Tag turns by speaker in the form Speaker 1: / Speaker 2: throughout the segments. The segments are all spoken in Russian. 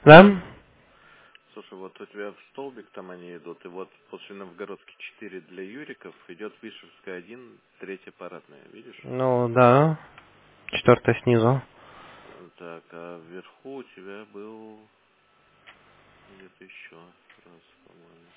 Speaker 1: Да?
Speaker 2: Слушай, вот у тебя в столбик там они идут, и вот после Новгородки 4 для Юриков идет Вишерская 1, третья парадная, видишь?
Speaker 1: Ну, да. Четвертая снизу.
Speaker 2: Так, а вверху у тебя был где-то еще раз, по-моему.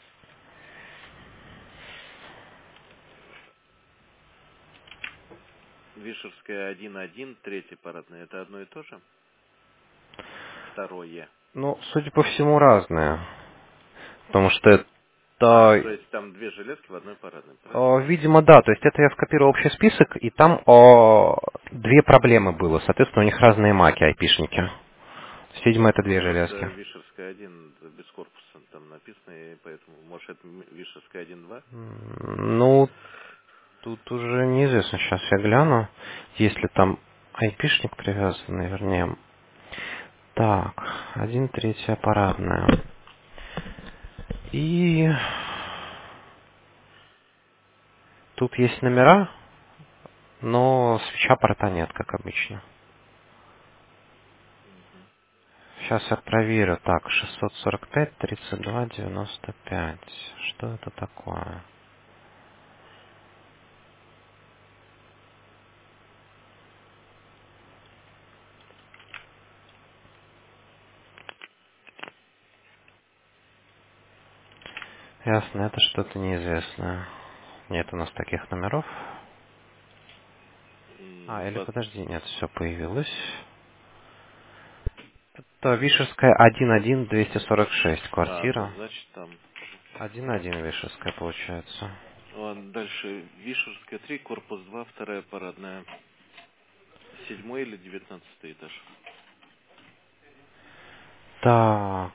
Speaker 2: Вишерская 1-1, третья парадная, это одно и то же? Второе.
Speaker 1: Ну, судя по всему, разные. Потому что
Speaker 2: А,
Speaker 1: это,
Speaker 2: то есть там две железки в одной парадной, правильно?
Speaker 1: видимо, да. То есть это я скопировал общий список, и там две проблемы было. Соответственно, у них разные маки, айпишники. Видимо, это
Speaker 2: Ну,
Speaker 1: две
Speaker 2: просто
Speaker 1: железки.
Speaker 2: Вишерская 1 без корпуса там написано, и поэтому, может, это Вишерская 1-2?
Speaker 1: Ну, тут уже неизвестно. Сейчас я гляну. Если там айпишник привязан, вернее. Так, 1/3 парадная. И тут есть номера, но свеча порта нет, как обычно. Сейчас я проверю. Так, 645, 32, 95. Что это такое? Ясно, это что-то неизвестное. Нет у нас таких номеров.
Speaker 2: И
Speaker 1: Или
Speaker 2: вот,
Speaker 1: подожди, нет, все появилось. Это Вишерская 11246,
Speaker 2: то
Speaker 1: квартира.
Speaker 2: значит там.
Speaker 1: 1-1 Вишерская получается.
Speaker 2: Ладно, дальше. Вишерская 3, корпус 2, вторая парадная. 7 или 19 этаж?
Speaker 1: Так.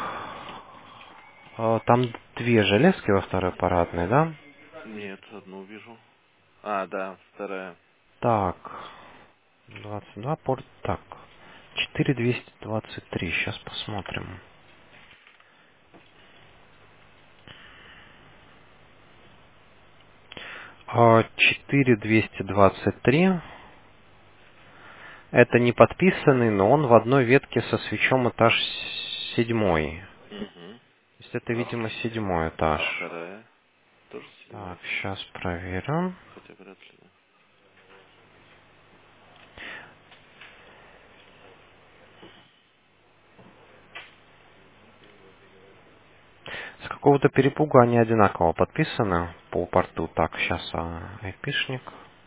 Speaker 1: Там две железки во второй парадной, да?
Speaker 2: Нет, одну вижу. А, да, вторая.
Speaker 1: Так. 22 порт. Так. 4223. Сейчас посмотрим. 4223. Это не подписанный, но он в одной ветке со свечом этаж 7.
Speaker 2: Угу.
Speaker 1: То есть это, видимо, 7 этаж.
Speaker 2: А вторая? Тоже
Speaker 1: Так,
Speaker 2: 7.
Speaker 1: сейчас проверим.
Speaker 2: Хотя вряд ли. Да.
Speaker 1: С какого-то перепуга они одинаково подписаны по порту. Так, сейчас айпишник.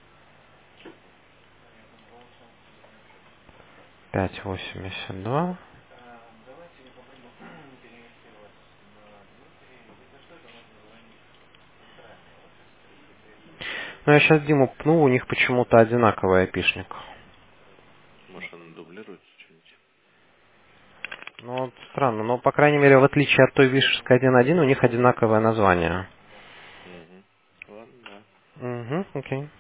Speaker 1: 582. Ну, я сейчас Диму пну, у них почему-то одинаковый айпишник.
Speaker 2: Может, она дублируется что-нибудь?
Speaker 1: Ну, вот странно, но, по крайней мере, в отличие от той Вишерской 1.1, у них одинаковое название.
Speaker 2: Угу. Ладно, да.
Speaker 1: Угу, окей.